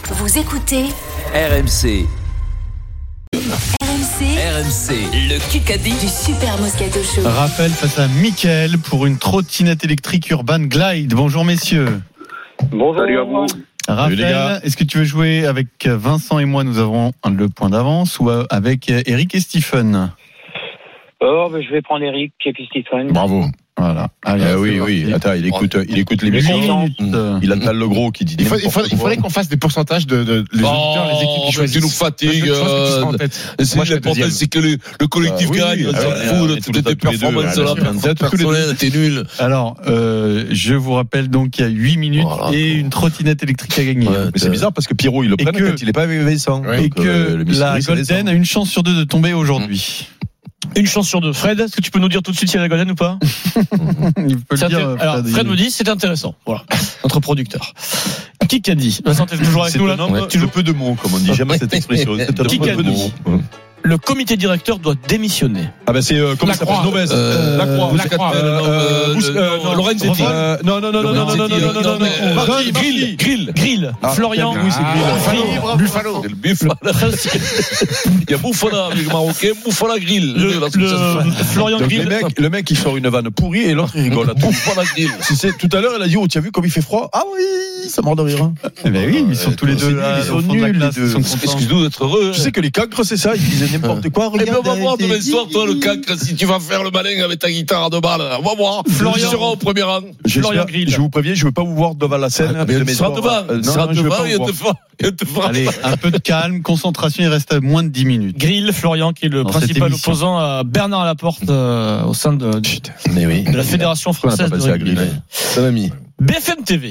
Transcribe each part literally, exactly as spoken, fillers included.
Vous écoutez R M C. R M C, R M C, le Kikadi du Super Moscato Show. Raphaël face à Mickaël pour une trottinette électrique Urban Glide. Bonjour messieurs. Bonjour. Salut à vous. Raphaël, est-ce que tu veux jouer avec Vincent et moi? Nous avons le point d'avance, ou avec Eric et Stephen? Oh, ben je vais prendre Eric et puis Stephen. Bravo. Voilà. Allez, Euh, oui, oui. Attends, il écoute, il écoute l'émission. Mmh. Il entend le gros qui dit. Il, faut, il, faut, il faudrait qu'on fasse des pourcentages de, de les auditeurs, les équipes qui choisissent. Tu nous fatigues. L'important, c'est que le, le collectif bah, gagne. Oui, on s'en euh, fout de euh, toutes tes performances deux, là. Personnel, t'es nul. Alors, euh, je vous rappelle donc qu'il y a huit minutes voilà, et une trottinette électrique à gagner. Ouais, mais c'est bizarre parce que Pierrot, il le prend que, quand il est pas avec Vincent. Et que euh, la Golden a une chance sur deux de tomber aujourd'hui. Une chance sur deux. Fred, est-ce que tu peux nous dire tout de suite si la Golden ou pas? Il peut le dire, Fred, alors, Fred me dit c'est intéressant. Voilà, notre producteur. Qui qu'a dit? Vincent, t'es toujours avec c'est nous là? Ouais, tu veux peu de mots, comme on dit. J'aime cette expression. Qui qu'a dit? Le comité directeur doit démissionner. Ah ben c'est euh, comment ça s'appelle? Novès. Euh, la Croix. La Croix. Euh, Lorenzetti. Non non non non non non non non non non. Grill. Grill. Grill. Florian. Oui c'est Grill. Buffalo. Le Buffalo. Il y a Bouffala avec le Marocain. Bouffala Grill. Florian Le Grill. mec, le mec il sort une vanne pourrie et l'autre il rigole. Bouffala Grill. Tout à l'heure il a dit oh tu as vu comme il fait froid? Ah oui ça mord de rire. Eh ben oui ils sont tous les deux là. Ils sont nuls les deux. Excuse-nous d'être heureux. Tu sais que les cancres c'est ça ils disent n'importe quoi. Eh bien, on va voir demain soir, toi, le cancre, si tu vas faire le malin avec ta guitare à deux balles. On va voir. Florian sera au premier rang. Florian Grill. Je vous préviens, je ne veux pas vous voir devant la scène. Tu seras devant. Tu seras devant, il y a devant. Allez, un peu de calme, concentration, il reste à moins de dix minutes. Grill, Florian, qui est le Dans principal opposant à Bernard Laporte euh, au sein de, Mais oui. de la Fédération française de rugby. C'est un ami. B F M T V.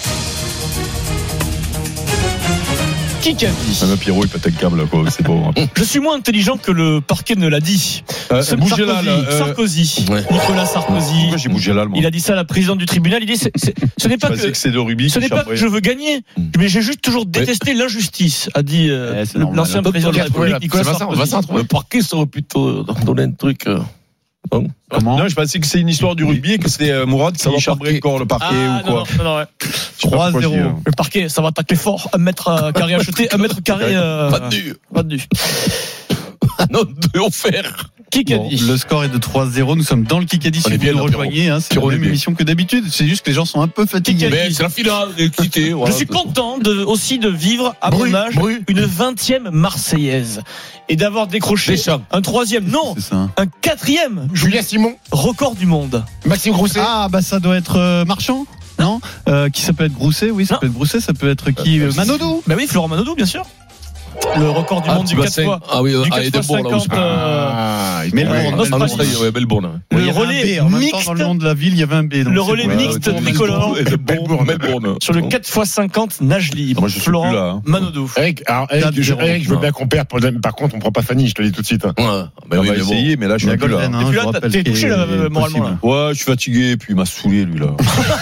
Qui qu'a dit? Même Pierrot, il pète un câble, quoi. C'est beau. Je suis moins intelligent que le parquet ne l'a dit. Euh, Sarkozy, là, là, euh... Sarkozy. Ouais. Nicolas Sarkozy. Pourquoi j'ai bougé là, moi? Il a dit ça à la présidente du tribunal. Il dit c'est, c'est, ce n'est pas que, que c'est de rugby. ce n'est pas que je veux gagner, mais j'ai juste toujours détesté ouais. l'injustice, a dit euh, ouais, l'ancien président de la République, Nicolas Sarkozy. Le parquet, ça aurait plutôt donné un truc. Bon. Comment? Non, je pensais que c'est une histoire du rugby et que c'était euh, Mourad qui chambrait encore le parquet ah, ou quoi. Non, non, non, ouais. trois zéro. Le parquet, ça va attaquer fort. Un mètre carré acheté, un mètre carré. Euh, pas de nu. Pas de nu. Non, de offert. Kikadi. Bon, le score est de trois zéro. Nous sommes dans le Kikadi. Si vous nous rejoignez, hein, c'est la même émission que d'habitude. C'est juste que les gens sont un peu fatigués. Mais c'est la finale. Excité, voilà. Je suis content de, aussi de vivre à mon âge une vingtième Marseillaise et d'avoir décroché un troisième, non, un quatrième. Julien Simon. Record du monde. Maxime Grousset. Ah bah ça doit être euh, Marchand. Non, euh, qui ça peut être Grousset? Oui, ça non. peut être Grousset. Ça peut être qui? euh, Manodou. Bah oui, Florent Manodou, bien sûr. Le record du ah, monde du quatre fois. Ah oui, du ah, quatre fois cinquante. Ah, Melbourne. Ouais, Melbourne. Le relais mixte. Dans le nom de la ville, il y avait un B. Le relais mixte tricolore. Melbourne. Sur le quatre fois cinquante nage libre. Florent Manodou. Eric, alors, Eric, je, Eric, je veux bien qu'on perde. Par contre, on prend pas Fanny, je te le dis tout de suite. Ouais. On va essayer, mais là, je suis plus là. Et puis là, t'es touché moralement. Ouais, je suis fatigué, puis il m'a saoulé, lui, là.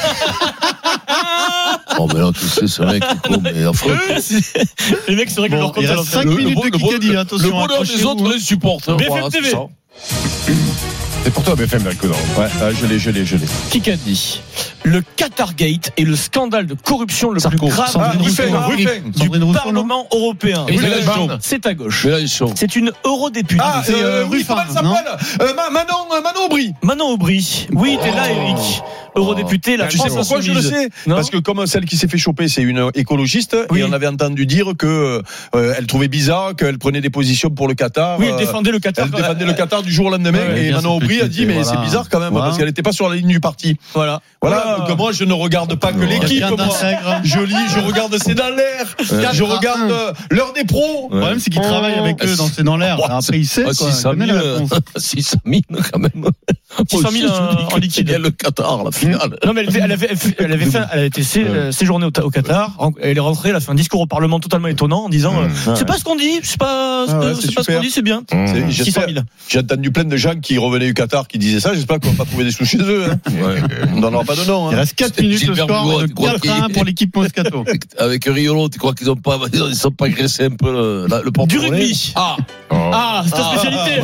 Oh, mais là, tu sais, c'est vrai qu'il est mais affreux. Les mecs, c'est vrai que leur compte il reste cinq minutes de Kikadi, attention. Le bonheur des autres les supporte. B F M T V. C'est pour toi, B F M, Eric Codron. Ouais, je l'ai, je l'ai, je l'ai. Kikadi. Le Qatargate est le scandale de corruption le Sarko. plus grave Sandrine de Rousseau, l'histoire du Rousseau, Parlement européen. C'est à gauche. C'est une eurodéputée. Ah, c'est euh, Ruffin, comment elle s'appelle euh, Manon, Manon Aubry. Manon Aubry. Oui, t'es là, Eric. Eurodéputée, la Tu sais pourquoi je le sais? Parce que comme celle qui s'est fait choper, c'est une écologiste, et on avait entendu dire que euh, elle trouvait bizarre qu'elle prenait des positions pour le Qatar. Oui, elle défendait le Qatar. Elle défendait le Qatar du jour au lendemain, et Manon Aubry a dit mais c'est bizarre quand même parce qu'elle n'était pas sur la ligne du parti. Voilà. Voilà. Donc moi je ne regarde pas que l'équipe. Je lis, je regarde c'est dans l'air. Je regarde l'heure des pros. Le problème c'est qu'il travaille avec eux dans c'est dans l'air. Après il sait quoi. six cent mille six cent mille quand même. six cent mille en liquide. Le Qatar la finale. Non mais elle, elle avait elle avait fait elle a été séjournée au Qatar. Elle est rentrée, elle a fait un discours au Parlement totalement étonnant en disant c'est pas ce qu'on dit, c'est pas c'est pas ce qu'on dit, c'est bien. six cent mille. J'ai entendu plein de gens qui revenaient du Qatar qui disaient ça. J'espère qu'on va pas trouver des sous chez eux. On n'en aura pas de nom. Il reste quatre minutes, le score est de quatre à un pour l'équipe Moscato. Avec Riolo, tu crois qu'ils ont pas, ils sont pas agressés un peu le, le porte-monnaie? Du rugby. Ah. Ah, c'est ta spécialité.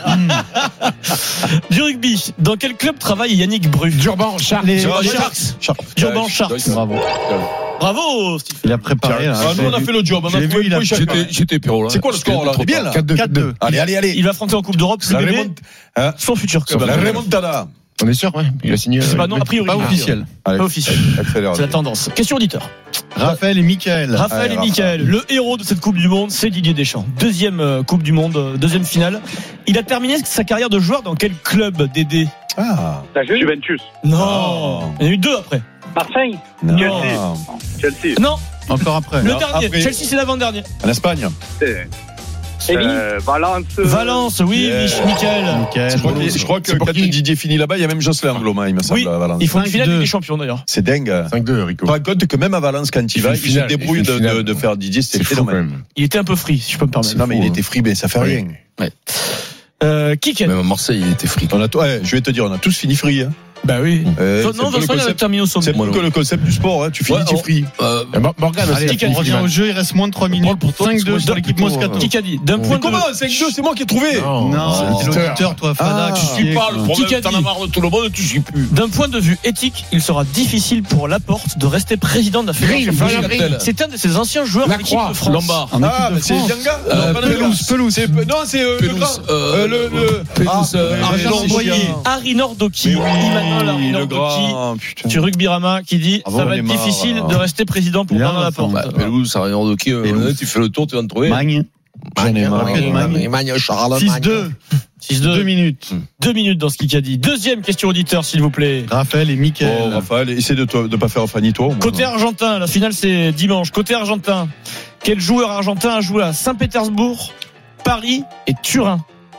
Du rugby. Dans quel club travaille Yannick Bru? Durban Sharks. Les Sharks. Durban Sharks. Bravo. Bravo, Steve. Il a préparé. Là, Ah, nous, on a fait le job. On Je a l'ai trouvé vu, il le a- point chacun. J'étais, j'étais Pierrot, là. C'est quoi le score, là? On est bien, là? quatre deux. quatre deux. Allez, allez, allez. Il va affronter en Coupe d'Europe La le bébé, remonte- hein son futur club. La remontada. On est sûr, ouais. Il a signé. C'est pas non, a priori. Pas officiel. Allez, Pas officiel. accélère. C'est la tendance. Question auditeur. Raphaël et Mickaël. Raphaël Allez, et Raphaël. Mickaël, le héros de cette Coupe du Monde, c'est Didier Deschamps. Deuxième euh, Coupe du Monde, euh, deuxième finale. Il a terminé sa carrière de joueur dans quel club, Dédé? Ah. La Juventus. Non. Il y en a eu deux après. Marseille. Non. Chelsea. Non, Encore après. le Non, dernier. après. Chelsea, c'est l'avant-dernier. En Espagne. Séville. Valence. Valence, oui, Yeah. Mich- Mickaël. Mickaël. Je crois que, je crois que C'est pour quand qui Didier finit là-bas, il y a même Jocelyn Angloma, il me semble, Oui, à Valence. il faut une cinq finale deux. des champions d'ailleurs. C'est dingue. cinq deux, Rico. Tu te rends compte que même à Valence, quand il Il va, fait il une finale, se débrouille il fait de, une finale. de, de faire Didier, c'était C'est fou, quand phénoménal. même. Il était un peu free, si je peux me permettre. Non, mais il était free, mais ça fait Oui. rien. Euh, Kiken. Même à Marseille, il était fric. On a, ouais, je vais te dire, on a tous fini free. Hein. Bah oui. Euh, Toi, c'est non, un peu le Vincent, il a concept- terminé au sommet. c'est pas que le concept du sport, hein. Tu finis, Ouais, tu es on- free. Euh, Et Mor- Morgan aussi. Allez, a fait on une revient finale. au jeu, il reste moins de trois minutes. pour toi, cinq c'est deux moi, sur l'équipe plutôt, Moscato. euh, Kikadi, d'un point Mais de comment cinq deux, c'est moi qui ai trouvé. Non, Non, c'est c'est l'auditeur, toi, Fada. Ah, qui tu suis est- pas le problème, Qui a t'en dit as marre de tout le monde, tu suis plus. D'un point de vue éthique, il sera difficile pour Laporte de rester président de la Grill, Fédération. Florian Grill. C'est un de ses anciens joueurs de La l'équipe Croix, de France. Lombard. En équipe Ah, de mais c'est France. Dianga. Euh, Non, pas Dianga. Pelouse, Pelouse. C'est- Non, c'est euh, le Pelouse, grand. euh, Euh, le- le- Pelouse, Ah, euh, ah, Argent c'est envoyé. chiant. Harry Nordoki, Mais oui, Emmanuel Harry le Nordoki, grand, putain. du Rugbyrama, qui dit Bravo, ça va on est être marre, difficile là. de rester président pour Bien, Bernard Vincent. Laporte. Bah, Pelouse, ça rien de qui. euh, Pelouse. Tu fais le tour, tu vas en trouver. Magne. J'en ai marre. Magne. Magne, Charles, six Magne. deux. six Deux deux. minutes. Deux minutes dans ce qu'il a dit. Deuxième question auditeur, s'il vous plaît. Raphaël et Oh, Mickaël. Raphaël, essaie de ne pas faire Fanny, toi. au moins. Côté argentin, la finale c'est dimanche. Côté argentin, quel joueur argentin a joué à Saint-Pétersbourg, Paris et Turin?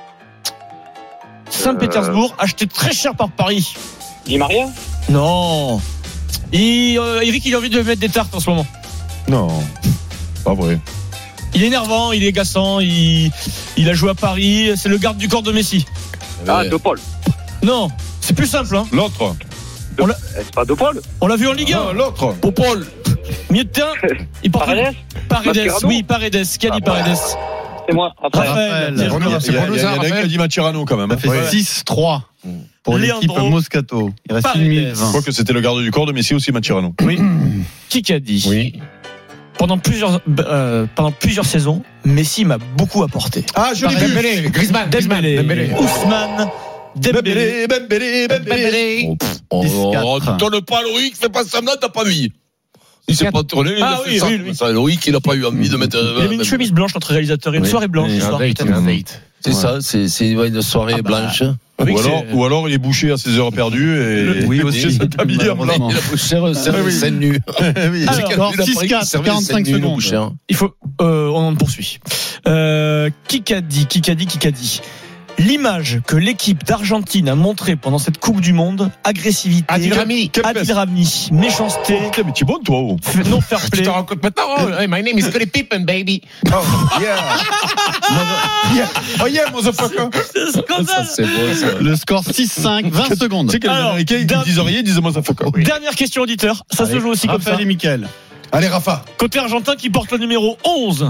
Saint-Pétersbourg, acheté très cher par Paris. Di Maria. Non. Et, euh, Eric, il a envie de mettre des tartes en ce moment. Non, pas vrai. Il est énervant, il est agaçant, il, il a joué à Paris, c'est le garde du corps de Messi. Ah, Ouais. De Paul. Non, c'est plus simple, hein. L'autre. C'est pas De Paul. On l'a vu en Ligue Non, un. l'autre. Paul. Milieu de terrain, il porte Paredes. Paredes, Mascherano. oui, Paredes. Qui a dit Ah, voilà. Paredes? C'est moi. Après. Raphaël. Raphaël. bien Renaud, joué. c'est Il y a- pour nous, il y a- ça, il y en a un qui a Raphaël dit Matirano quand même. Ça hein. fait Ouais. six trois pour l'équipe Leandro. Moscato. Il reste Paredes. une minute Je vingt. crois que c'était le garde du corps de Messi aussi, Matirano. Qui a dit? Oui. Pendant plusieurs, euh, pendant plusieurs saisons, Messi m'a beaucoup apporté. Ah, je l'ai vu. Dembélé, Griezmann, Griezmann, Dembélé, Dembélé. Ousmane, Dembélé. Bembélé, Bembélé, Bembélé. Oh, pff, on- dix quatre. on- on donne pas à Loïc, fais pas semblant, t'as pas mis. Il s'est pas tourné, il Ah a oui, fait ça. oui, oui. Ça, Loïc, il a pas eu envie de mettre. Il avait une chemise blanche, notre réalisateur, et une Oui. soirée blanche Oui, ce Un soir. date, un date. C'est ça, c'est c'est une soirée Ah bah. blanche. Oui, Ou c'est- alors, ou alors il est bouché à ses heures perdues et Oui, et aussi. il s'est habillé en blanc. Malheureusement. Il a poussé c'est oui. scène nue. Oui. Alors, Alors, six quatre, quarante-cinq secondes. Il faut, euh, on en poursuit. Euh, qui qu'a dit, qui qu'a dit, qui qu'a dit. L'image que l'équipe d'Argentine a montrée pendant cette Coupe du Monde, agressivité, Adil Rami. Adil Rami, méchanceté, Putain, mais tu es bon, toi. Oh, f- non fair Tu play. te rends compte maintenant? Oh, hey, my name is Scottie Pippen, baby. yeah. yeah. Oh yeah, motherfucker. C'est Ça, scandale. c'est beau, ça. Le score six cinq, vingt secondes. Tu sais que les Alors, Américains, ils d'un- disent rien, ils disent motherfucker. Dernière question auditeur. Ça se Allez, joue aussi comme ça. Raphaël et Mickaël. Allez, Rafa. Côté argentin qui porte le numéro onze.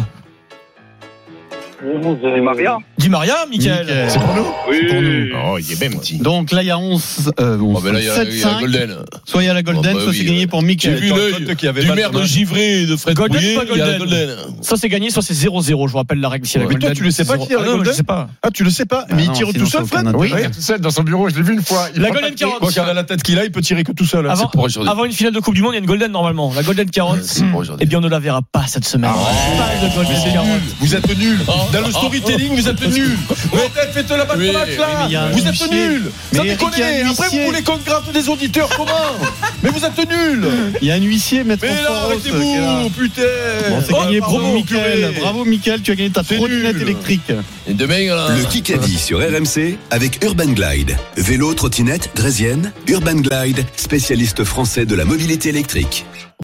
Di Maria. Di Maria, Michael. Mickaël. C'est pour nous? Oui. Oh, il est bien petit. Donc là, il y a onze, euh, Oh, ben là, il y a- sept il y a cinq. Golden. Soit il y a la Golden, Oh, bah soit oui, c'est gagné euh, pour J'ai Mickaël. vu Dans le l'œil compte qu'il y avait du pas de maire de dommage. Givré et de Fred Golden Pouillet, ou pas il y a la Golden Golden. Soit c'est gagné, soit c'est zéro zéro. Je vous rappelle la règle si la Mais toi, Golden. tu le sais pas c'est qui a la zéro. Ah non, Golden je sais pas. Ah, tu le sais pas. Mais Ah il non, tire sinon, tout seul, ça Fred. aucun Oui, intérêt. il est tout seul dans son bureau, je l'ai vu une fois. Il La prend Golden pas de pied. quarante. Quoi qu'il a la tête qu'il a, il peut tirer que tout seul. Avant, C'est pour aujourd'hui. avant une finale de Coupe du Monde, il y a une Golden normalement. La Golden quarante. C'est pour aujourd'hui. Eh bien, on ne la verra pas cette semaine. Ah, Pas de Golden quarante. Vous êtes nuls. Oh, Dans le oh, storytelling, vous êtes nuls. Peut-être faites la balle Oui, match oui, là. mais il y a un Vous êtes huissier. nuls. Mais Ça Eric, déconne. il y a un Après, vous huissier. voulez qu'on gratte des auditeurs. Comment? Mais vous êtes nuls. Il y a un huissier, maître Mais là, Foros, qui est là. arrêtez-vous, putain. Bon, c'est Oh, gagné. bravo, Bravo, Mickaël. purée. Bravo, Mickaël. Tu as gagné ta C'est trottinette nul. électrique. Et demain, là. Le Kikadi sur R M C avec Urban Glide. Vélo, trottinette, draisienne, Urban Glide, spécialiste français de la mobilité électrique.